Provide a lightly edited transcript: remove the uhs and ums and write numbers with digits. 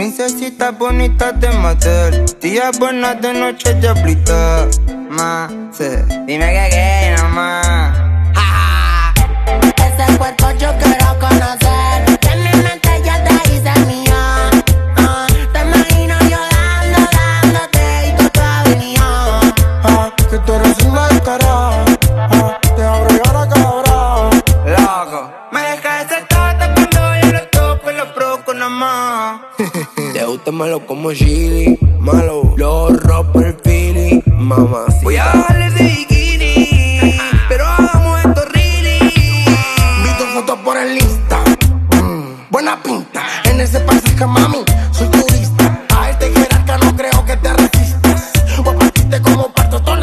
Princesita bonita de Mattel, día buena de noche diablita. Ma, sí. Dime que qué, nomás. Ese cuerpo yo quiero conocer. En mi mente ya te hice mía. Te imagino yo dándote y tú todavía. Que tú eres una descarada. Te abro y ahora cabrón. Loco, me deja de ser tonta cuando yo lo toco y lo provoco nomás. Te gusta malo como chili, malo. Lo rompo el feeling, mamá. Voy a darle de